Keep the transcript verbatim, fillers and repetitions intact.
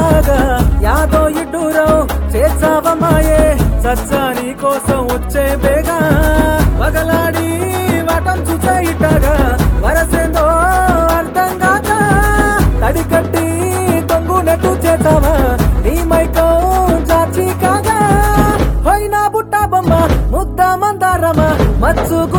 లాగా యాదో ఇడ్డూరో చేసావమాయే సచ్చా నీ కోసం వచ్చే బేగా వగలాడి వాటం చూసే ఇట్టగా వరసేందో అర్థం కాక తడి కట్టి తొంగునట్టు చేసావా నీ మైకం చాచి కాగా పోయినా బుట్ట బొమ్మ ముద్ద మందారమా మచ్చుకు